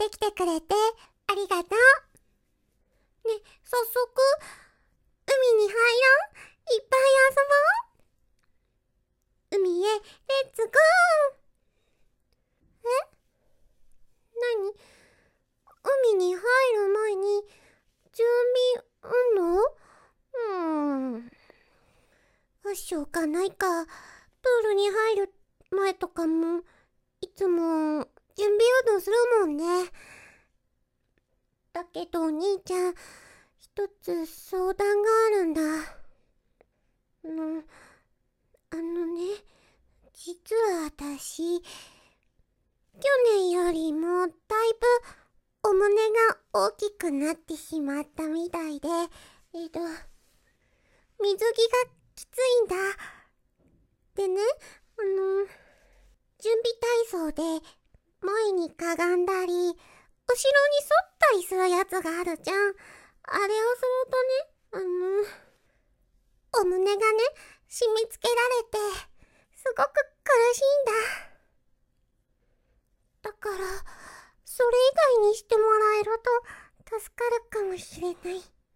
てきてくれてありがとう。ね、早速、海に入ろう。いっぱい遊ぼう。海へ、レッツゴー。何？海に入る前に、準備運動？しょうがないか。プールに入る前とかも、いつも準備運動するもんね。だけどお兄ちゃん、一つ相談があるんだ。実は私、去年よりもだいぶお胸が大きくなってしまったみたいで、水着がきついんだ。でね、準備体操で前にかがんだり、後ろに反ったりするやつがあるじゃん。あれをするとね、お胸がね、締め付けられて、すごく苦しいんだ。だから、それ以外にしてもらえると助かるかもしれない。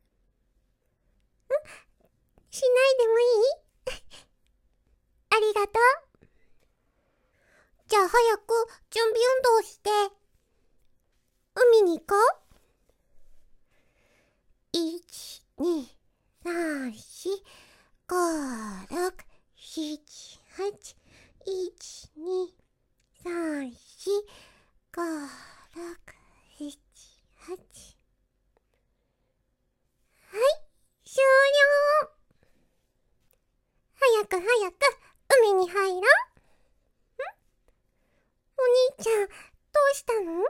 しないでもいい？ありがとう。じゃあ早く準備運動して、海に行こう。1、2、3、4、5、6、7、8。1、2、3、4、5、6、7、8。はい、終了。早く早く海に入ろう。お兄ちゃん、どうしたの？な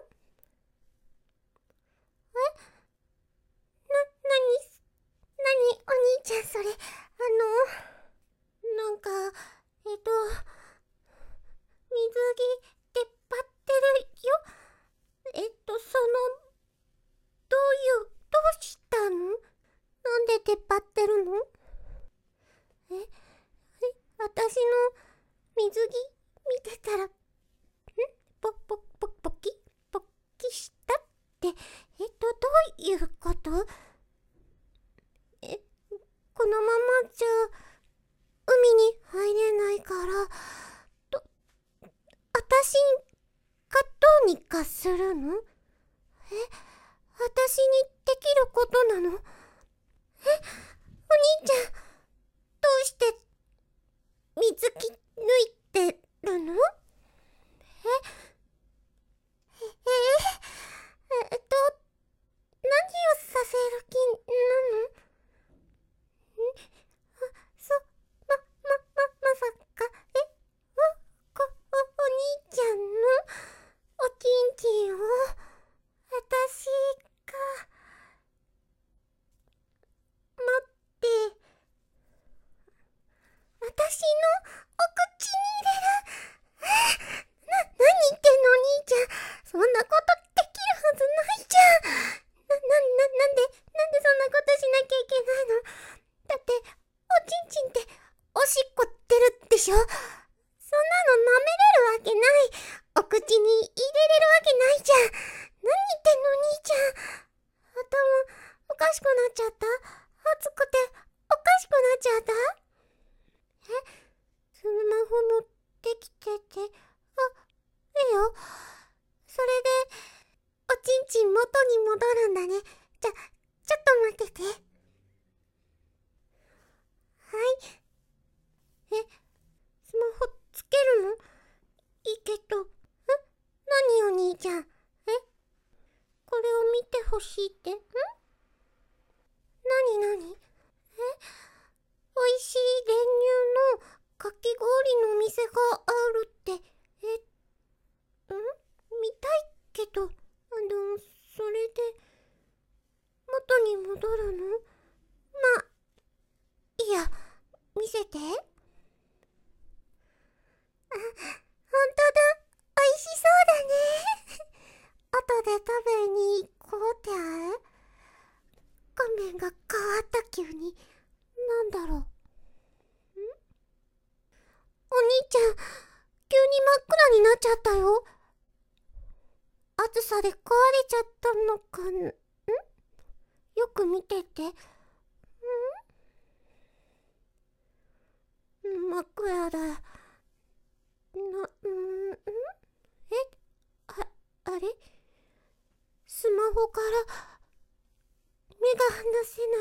にお兄ちゃんそれ、なんか、水着出っ張ってるよ。どうしたの？なんで出っ張ってるの？私の水着見てたら、ポキしたって、どういうこと？このままじゃ、海に入れないから、私がどうにかするの？私にできることなの？お兄ちゃん、どうして水着脱いでるの？何をさせる気なの？まさか、お兄ちゃんのおちんちんを、私が、持って、私のお口に入れる。何言ってんのお兄ちゃん。そんなことできるはずないじゃん。なんでそんなことしなきゃいけないの？だって、おちんちんっておしっこ出るでしょ？そんなの舐めれるわけない。お口に入れれるわけないじゃん。何言ってんのお兄ちゃん。頭おかしくなっちゃった？熱くておかしくなっちゃった？スマホ持ってきてて。いいよ。それで、おちんちん元に戻るんだね。ちょっと待ってて。はい。スマホつけるの？いいけど。何お兄ちゃん。これを見てほしいって。何？美味しい練乳のかき氷のお店があるって。見たいけど、それで、元に戻るの？まあ、いいや、見せて。ほんとだ、美味しそうだね。後で食べに行こうってある？画面が変わった急に。なんだろう。お兄ちゃん、急に真っ暗になっちゃったよ。暑暑さで壊れちゃったのかん？よく見てて。真っ暗だ。あれ？スマホから目が離せない。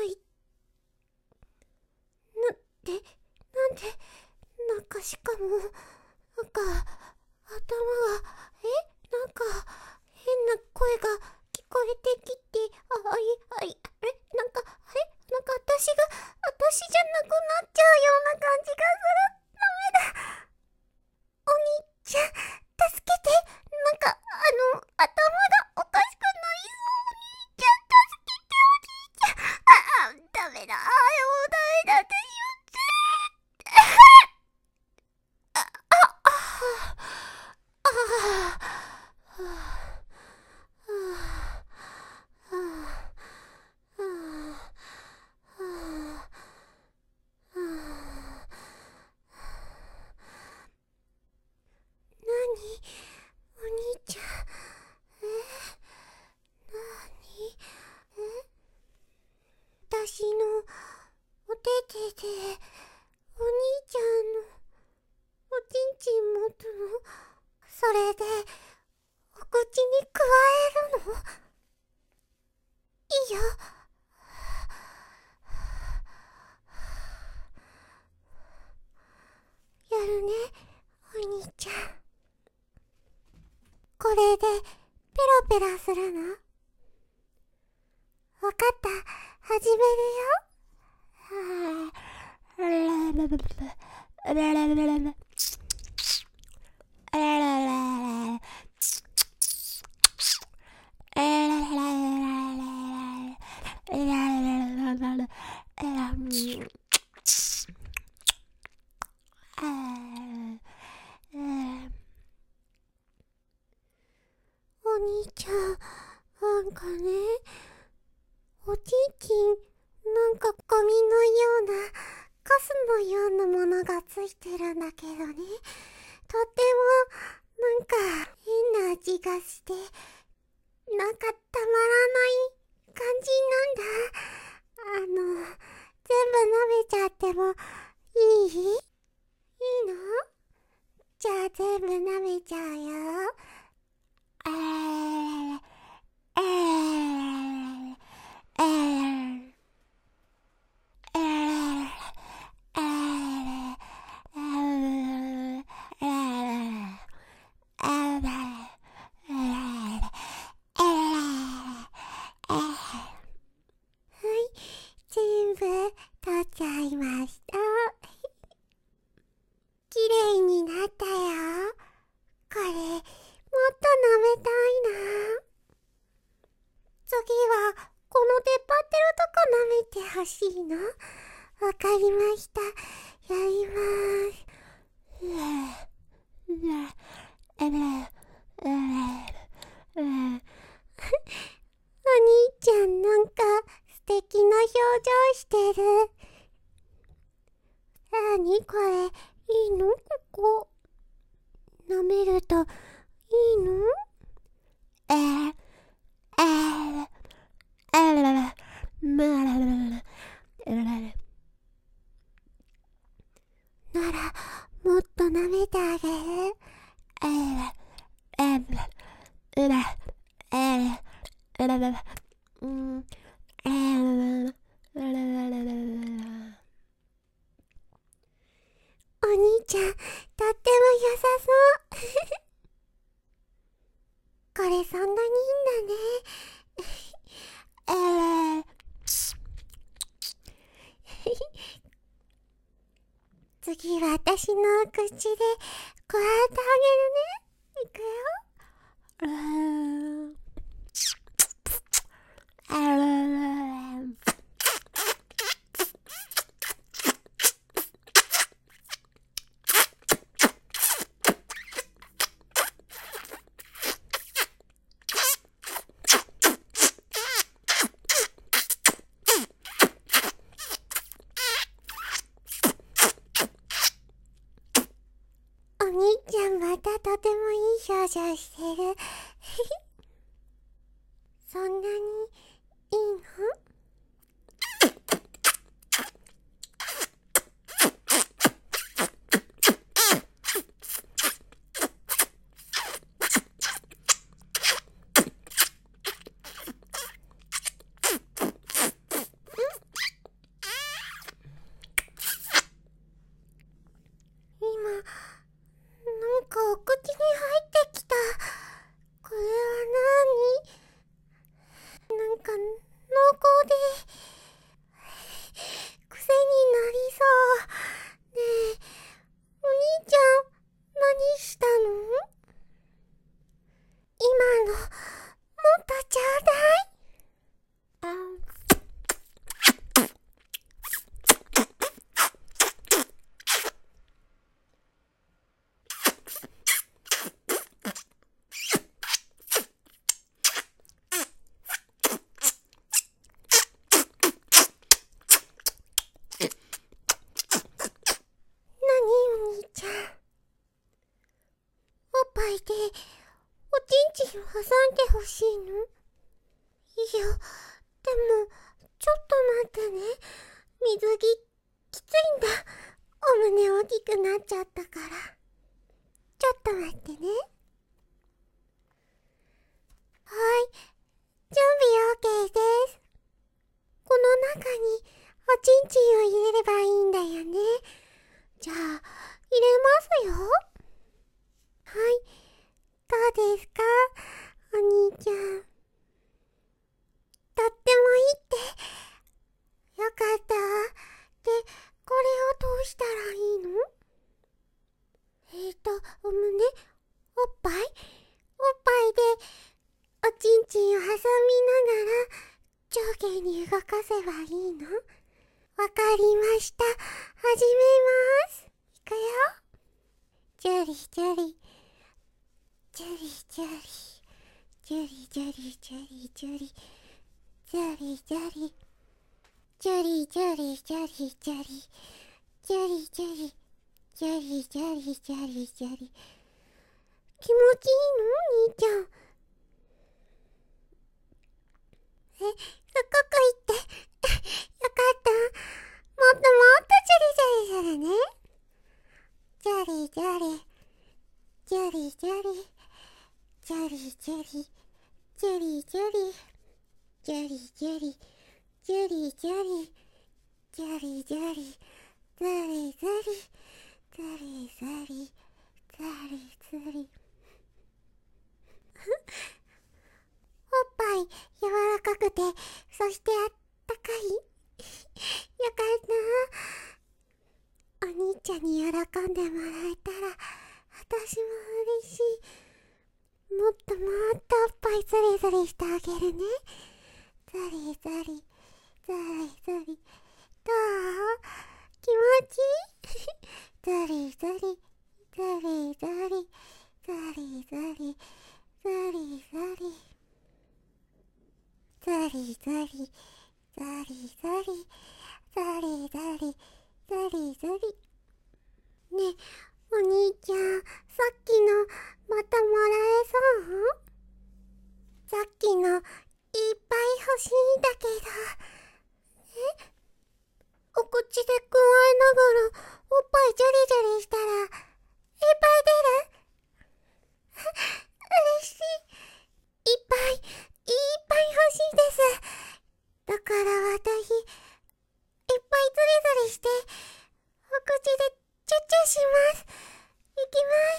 なんかしかも、頭が、なんか変な声が聞こえてきて、なんか私じゃなくなっちゃうような感じがする。ダメだ。お兄ちゃん、助けて。頭がおかしくなりそう。お兄ちゃん、助けて、お兄ちゃん。ダメだ。もうダメだって言って。お兄ちゃん、私のお手手でお兄ちゃんのおちんちん持つの？それでお口にくわえるの？いいよ。やるね、お兄ちゃん。これでペロペロするの？わかった、始めるよ。お兄ちゃん、なんかね、おちんちん、なんかゴミのような、カスのようなものがついてるんだけどね。とっても、なんか、変な味がして、なんかたまらない感じなんだ。全部舐めちゃってもいい？いいの？じゃあ全部舐めちゃうよ。全部取っちゃいました。きれいになったよ。これ、もっと舐めたいな。次は、この出っ張ってるとこ舐めてほしいの？わかりました。やりまーす。お兄ちゃん、なんか素敵な表情してる。なにこれ、いいの？ここ舐めるといいの？なら、もっと舐めてあげる。お兄ちゃん、とっても良さそう。これそんなにいいんだね。次は私の口でこうやってあげるね。いくよ。お兄ちゃんまたとてもいい表情してる。 挟んでほしいの？いや、でも、ちょっと待ってね。水着、きついんだ。お胸大きくなっちゃったから。ちょっと待ってね。はい、準備 OK です。この中におちんちんを入れればいいんだよね。じゃあ、入れますよ。はい、どうですか、お兄ちゃん。とってもいいって。よかった。で、これをどうしたらいいの？お胸？おっぱい？おっぱいで、おちんちんを挟みながら、上下に動かせばいいの？わかりました。始めます。いくよ。ジュリジュリ。ジュリジュリ。ジュリジュリジュリジュリ。ジュリジュリ。ジュリジュリジュリジュリ。ジュリジュリ。ジュリジュリジュリジュリ。気持ちいいの？兄ちゃん。すっごくいいって。よかった。もっともっとジュリジュリするね。ジュリジュリ。ジュリジュリ。ジュリジュリ。ジュリジュリ。ジュリジュリ。ジュリジュリ。ジュリジュリ。ズリズリ。ズリズリ。ズリズリ。おっぱい柔らかくて、そしてあったかい。よかった。お兄ちゃんに喜んでもらえたら、私も嬉しい。もっともっとおっぱいズリズリしてあげるね。ズリズリ、ズリズリ。どう？気持ちいい？ズリズリ、ズリズリ、ズリズリ、ズリズリ。ズリズリ、ズリズリ、ズリズリ、ズリズリ。ねえ、お兄ちゃん、さっきのまたもらえそう？さっきのいっぱい欲しいんだけど。え？お口でくわえながらおっぱいジュリジュリしたらいっぱい出る？嬉しい。いっぱい欲しいです。だから私、いっぱいズリズリして、お口でチュッチュします。いきます。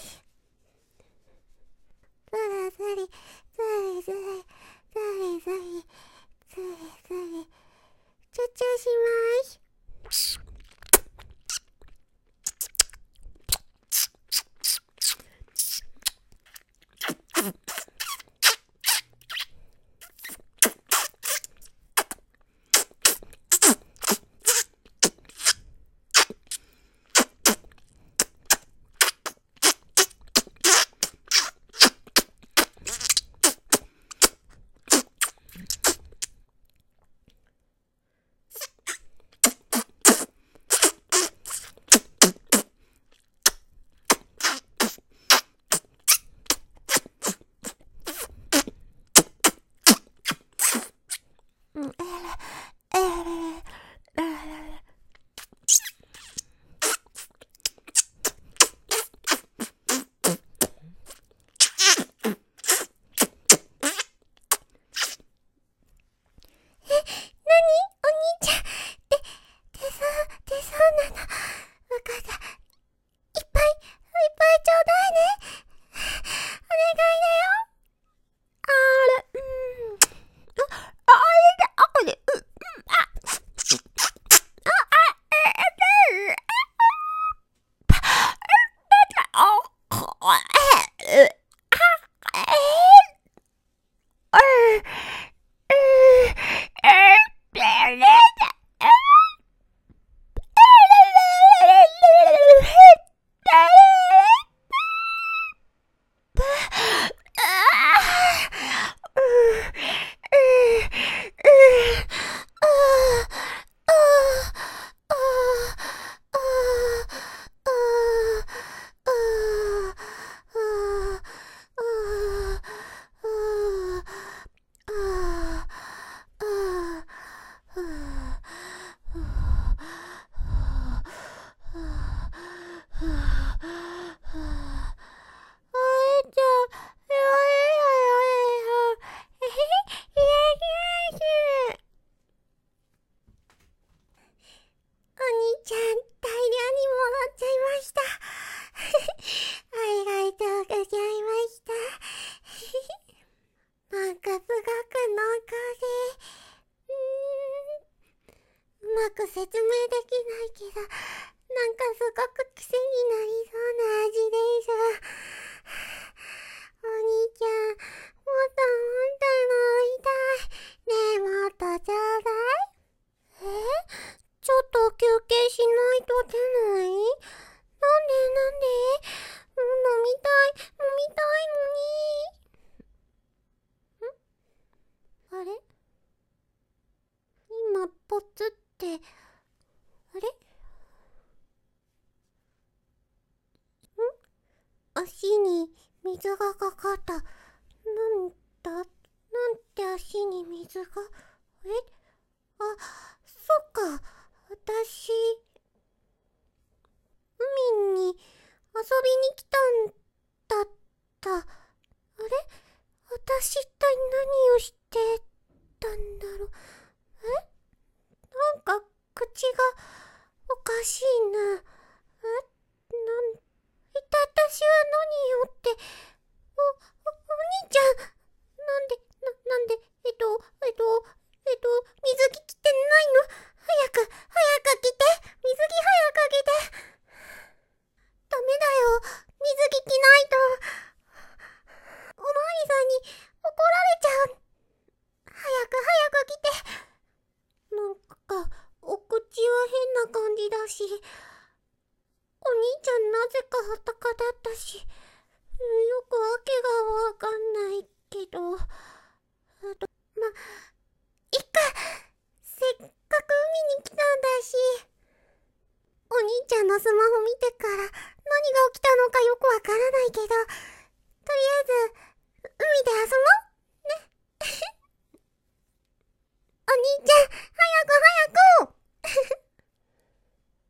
ズリズリ、ズリズリ、ズリズリ、ズリズリ、 の風。うまく説明できないけど、なんかすごく癖になりそうな味でしょ。お兄ちゃん、もっと飲みたい。ねえ、もっとちょうだい。ちょっと休憩しないと出ない？なんで飲みたいのに。あれ？今、ポツって、あれ？足に水がかかった。なんて足に水が。あ、そっか。私、海に遊びに来たんだった。あれ？私一体何をしてたんだろう。なんか口がおかしいな。一体私は何をって。お兄ちゃん、なんで、水着着てないの？早く着て。水着早く着て。ダメだよ。水着着ないと。おまわりさんに怒られちゃう。早く着て。なんか、お口は変な感じだし、お兄ちゃんなぜか裸だったし、よくわけがわかんないけど、いっか。せっかく海に来たんだし。お兄ちゃんのスマホ見てから何が起きたのかよくわからないけど、とりあえず、海で遊ぼうね。お兄ちゃん、